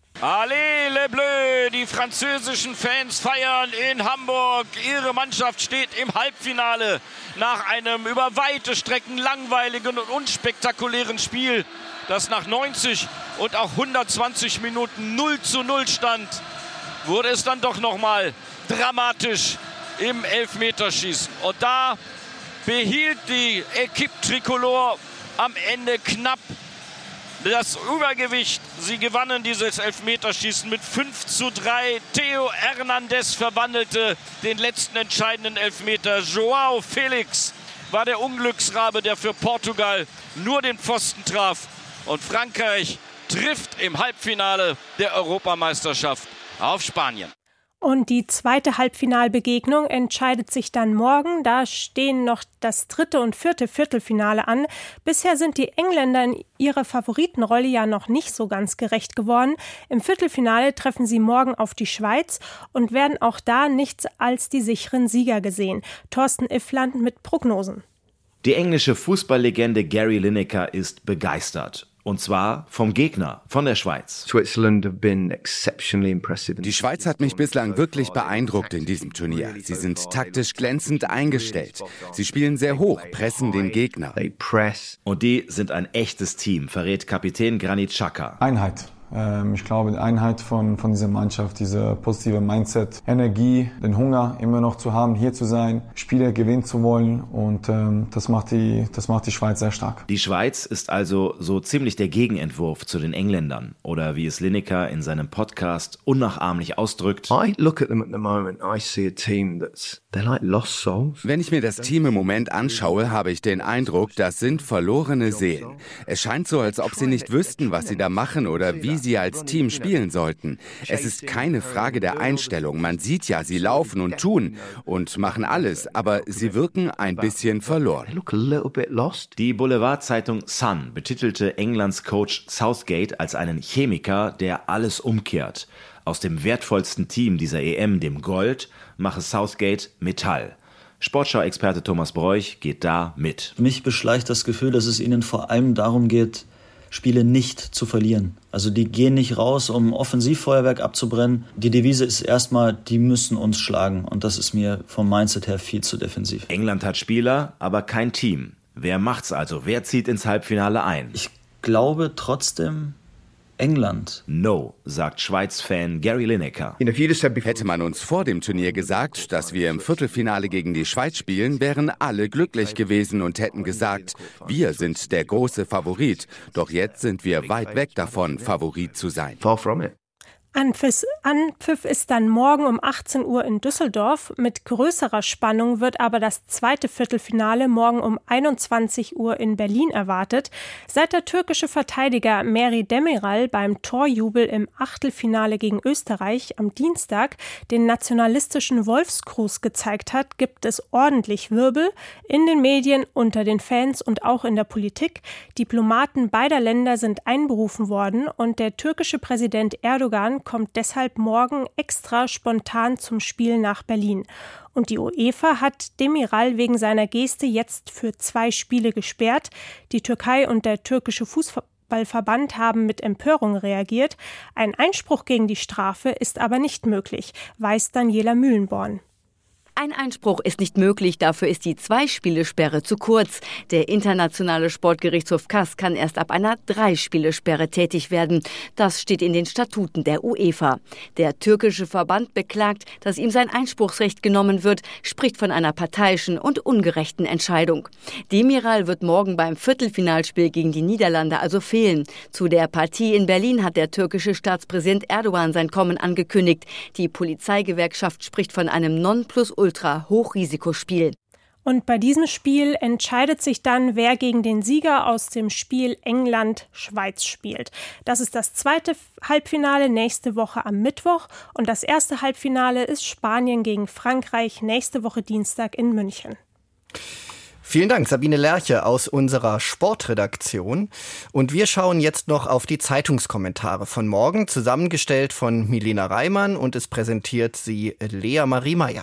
[SPEAKER 27] Allez les Bleus, die französischen Fans feiern in Hamburg. Ihre Mannschaft steht im Halbfinale nach einem über weite Strecken langweiligen und unspektakulären Spiel, das nach neunzig und auch hundertzwanzig Minuten null zu null stand, wurde es dann doch nochmal dramatisch im Elfmeterschießen. Und da behielt die Equipe Tricolore am Ende knapp das Übergewicht. Sie gewannen dieses Elfmeterschießen mit fünf zu drei. Theo Hernandez verwandelte den letzten entscheidenden Elfmeter. João Felix war der Unglücksrabe, der für Portugal nur den Pfosten traf. Und Frankreich trifft im Halbfinale der Europameisterschaft auf Spanien.
[SPEAKER 4] Und die zweite Halbfinalbegegnung entscheidet sich dann morgen. Da stehen noch das dritte und vierte Viertelfinale an. Bisher sind die Engländer in ihrer Favoritenrolle ja noch nicht so ganz gerecht geworden. Im Viertelfinale treffen sie morgen auf die Schweiz und werden auch da nichts als die sicheren Sieger gesehen. Thorsten Iffland mit Prognosen.
[SPEAKER 10] Die englische Fußballlegende Gary Lineker ist begeistert. Und zwar vom Gegner, von der Schweiz.
[SPEAKER 13] Die Schweiz hat mich bislang wirklich beeindruckt in diesem Turnier. Sie sind taktisch glänzend eingestellt. Sie spielen sehr hoch, pressen den Gegner.
[SPEAKER 10] Und die sind ein echtes Team, verrät Kapitän Granit Xhaka.
[SPEAKER 14] Einheit. Ich glaube, die Einheit von, von dieser Mannschaft, diese positive Mindset, Energie, den Hunger immer noch zu haben, hier zu sein, Spiele gewinnen zu wollen und ähm, das macht die, das macht die Schweiz sehr stark.
[SPEAKER 10] Die Schweiz ist also so ziemlich der Gegenentwurf zu den Engländern oder wie es Lineker in seinem Podcast unnachahmlich ausdrückt.
[SPEAKER 13] I look at them at the moment, I see a team that's they're like lost souls. Wenn ich mir das Team im Moment anschaue, habe ich den Eindruck, das sind verlorene Seelen. Es scheint so, als ob sie nicht wüssten, was sie da machen oder wie sie als Team spielen sollten. Es ist keine Frage der Einstellung. Man sieht ja, sie laufen und tun und machen alles, aber sie wirken ein bisschen verloren.
[SPEAKER 10] Die Boulevardzeitung Sun betitelte Englands Coach Southgate als einen Chemiker, der alles umkehrt. Aus dem wertvollsten Team dieser E M, dem Gold, mache Southgate Metall. Sportschau-Experte Thomas Broich geht da mit.
[SPEAKER 15] Mich beschleicht das Gefühl, dass es ihnen vor allem darum geht, Spiele nicht zu verlieren. Also die gehen nicht raus, um Offensivfeuerwerk abzubrennen. Die Devise ist erstmal, die müssen uns schlagen. Und das ist mir vom Mindset her viel zu defensiv.
[SPEAKER 10] England hat Spieler, aber kein Team. Wer macht's also? Wer zieht ins Halbfinale ein?
[SPEAKER 15] Ich glaube trotzdem England.
[SPEAKER 10] No, sagt Schweiz-Fan Gary Lineker.
[SPEAKER 13] Hätte man uns vor dem Turnier gesagt, dass wir im Viertelfinale gegen die Schweiz spielen, wären alle glücklich gewesen und hätten gesagt, wir sind der große Favorit. Doch jetzt sind wir weit weg davon, Favorit zu sein. Far from it.
[SPEAKER 4] Anpfiff, Anpfiff ist dann morgen um achtzehn Uhr in Düsseldorf. Mit größerer Spannung wird aber das zweite Viertelfinale morgen um einundzwanzig Uhr in Berlin erwartet. Seit der türkische Verteidiger Meri Demiral beim Torjubel im Achtelfinale gegen Österreich am Dienstag den nationalistischen Wolfsgruß gezeigt hat, gibt es ordentlich Wirbel in den Medien, unter den Fans und auch in der Politik. Diplomaten beider Länder sind einberufen worden und der türkische Präsident Erdogan kommt deshalb morgen extra spontan zum Spiel nach Berlin. Und die UEFA hat Demiral wegen seiner Geste jetzt für zwei Spiele gesperrt. Die Türkei und der türkische Fußballverband haben mit Empörung reagiert. Ein Einspruch gegen die Strafe ist aber nicht möglich, weiß Daniela Mühlenborn.
[SPEAKER 16] Ein Einspruch ist nicht möglich, dafür ist die Zwei-Spiele-Sperre zu kurz. Der internationale Sportgerichtshof K A S kann erst ab einer Drei-Spiele-Sperre tätig werden. Das steht in den Statuten der UEFA. Der türkische Verband beklagt, dass ihm sein Einspruchsrecht genommen wird, spricht von einer parteiischen und ungerechten Entscheidung. Demiral wird morgen beim Viertelfinalspiel gegen die Niederlande also fehlen. Zu der Partie in Berlin hat der türkische Staatspräsident Erdogan sein Kommen angekündigt. Die Polizeigewerkschaft spricht von einem Nonplusultra Hochrisikospiel.
[SPEAKER 4] Und bei diesem Spiel entscheidet sich dann, wer gegen den Sieger aus dem Spiel England-Schweiz spielt. Das ist das zweite Halbfinale nächste Woche am Mittwoch und das erste Halbfinale ist Spanien gegen Frankreich nächste Woche Dienstag in München.
[SPEAKER 3] Vielen Dank, Sabine Lerche aus unserer Sportredaktion. Und wir schauen jetzt noch auf die Zeitungskommentare von morgen, zusammengestellt von Milena Reimann und es präsentiert sie Lea Marie Meyer.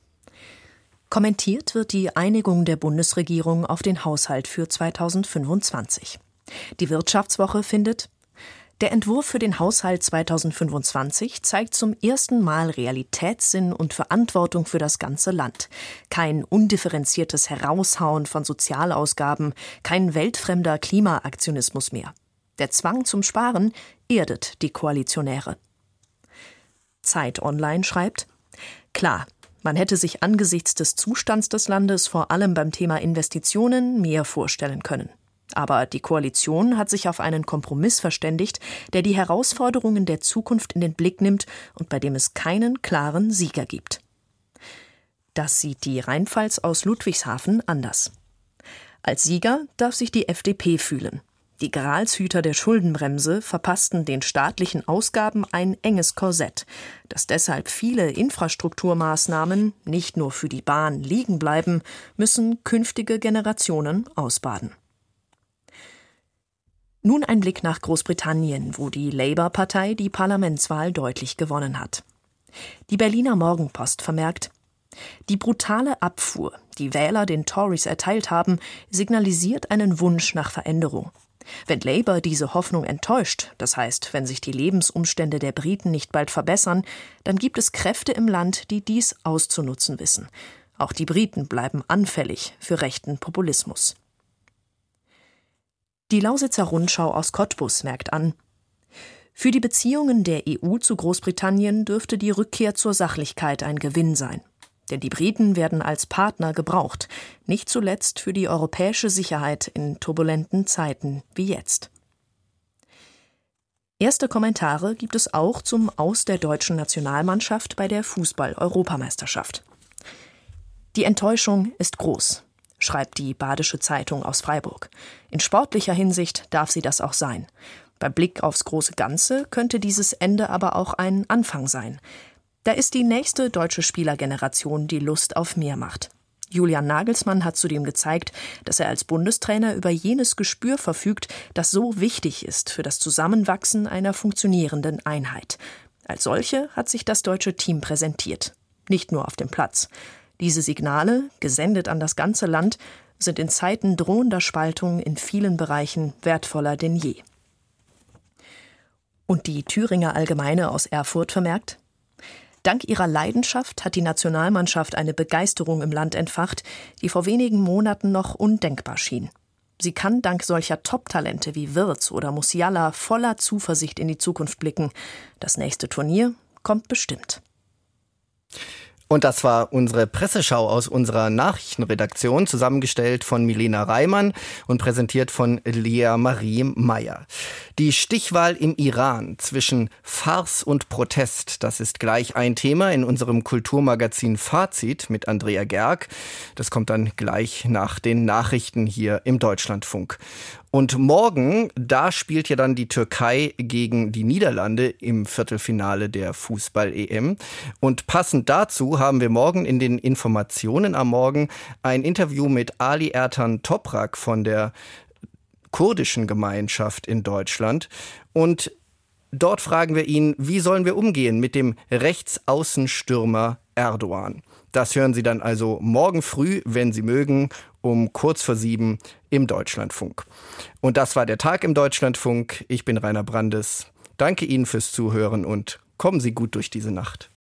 [SPEAKER 17] Kommentiert wird die Einigung der Bundesregierung auf den Haushalt für zweitausendfünfundzwanzig. Die Wirtschaftswoche findet: Der Entwurf für den Haushalt zweitausendfünfundzwanzig zeigt zum ersten Mal Realitätssinn und Verantwortung für das ganze Land. Kein undifferenziertes Heraushauen von Sozialausgaben, kein weltfremder Klimaaktionismus mehr. Der Zwang zum Sparen erdet die Koalitionäre. Zeit Online schreibt: Klar, man hätte sich angesichts des Zustands des Landes vor allem beim Thema Investitionen mehr vorstellen können. Aber die Koalition hat sich auf einen Kompromiss verständigt, der die Herausforderungen der Zukunft in den Blick nimmt und bei dem es keinen klaren Sieger gibt. Das sieht die Rheinpfalz aus Ludwigshafen anders. Als Sieger darf sich die F D P fühlen. Die Gralshüter der Schuldenbremse verpassten den staatlichen Ausgaben ein enges Korsett, dass deshalb viele Infrastrukturmaßnahmen nicht nur für die Bahn liegen bleiben, müssen künftige Generationen ausbaden. Nun ein Blick nach Großbritannien, wo die Labour-Partei die Parlamentswahl deutlich gewonnen hat. Die Berliner Morgenpost vermerkt: Die brutale Abfuhr, die Wähler den Tories erteilt haben, signalisiert einen Wunsch nach Veränderung. Wenn Labour diese Hoffnung enttäuscht, das heißt, wenn sich die Lebensumstände der Briten nicht bald verbessern, dann gibt es Kräfte im Land, die dies auszunutzen wissen. Auch die Briten bleiben anfällig für rechten Populismus. Die Lausitzer Rundschau aus Cottbus merkt an: Für die Beziehungen der E U zu Großbritannien dürfte die Rückkehr zur Sachlichkeit ein Gewinn sein. Denn die Briten werden als Partner gebraucht, nicht zuletzt für die europäische Sicherheit in turbulenten Zeiten wie jetzt. Erste Kommentare gibt es auch zum Aus der deutschen Nationalmannschaft bei der Fußball-Europameisterschaft. Die Enttäuschung ist groß, schreibt die Badische Zeitung aus Freiburg. In sportlicher Hinsicht darf sie das auch sein. Bei Blick aufs große Ganze könnte dieses Ende aber auch ein Anfang sein. Da ist die nächste deutsche Spielergeneration, die Lust auf mehr macht. Julian Nagelsmann hat zudem gezeigt, dass er als Bundestrainer über jenes Gespür verfügt, das so wichtig ist für das Zusammenwachsen einer funktionierenden Einheit. Als solche hat sich das deutsche Team präsentiert. Nicht nur auf dem Platz. Diese Signale, gesendet an das ganze Land, sind in Zeiten drohender Spaltung in vielen Bereichen wertvoller denn je. Und die Thüringer Allgemeine aus Erfurt vermerkt: Dank ihrer Leidenschaft hat die Nationalmannschaft eine Begeisterung im Land entfacht, die vor wenigen Monaten noch undenkbar schien. Sie kann dank solcher Top-Talente wie Wirtz oder Musiala voller Zuversicht in die Zukunft blicken. Das nächste Turnier kommt bestimmt.
[SPEAKER 3] Und das war unsere Presseschau aus unserer Nachrichtenredaktion, zusammengestellt von Milena Reimann und präsentiert von Lea Marie Meyer. Die Stichwahl im Iran zwischen Farce und Protest, das ist gleich ein Thema in unserem Kulturmagazin Fazit mit Andrea Gerg. Das kommt dann gleich nach den Nachrichten hier im Deutschlandfunk. Und morgen, da spielt ja dann die Türkei gegen die Niederlande im Viertelfinale der Fußball-E M. Und passend dazu haben wir morgen in den Informationen am Morgen ein Interview mit Ali Ertan Toprak von der kurdischen Gemeinschaft in Deutschland. Und dort fragen wir ihn, wie sollen wir umgehen mit dem Rechtsaußenstürmer Erdogan? Das hören Sie dann also morgen früh, wenn Sie mögen, um kurz vor sieben im Deutschlandfunk. Und das war der Tag im Deutschlandfunk. Ich bin Rainer Brandes. Danke Ihnen fürs Zuhören und kommen Sie gut durch diese Nacht.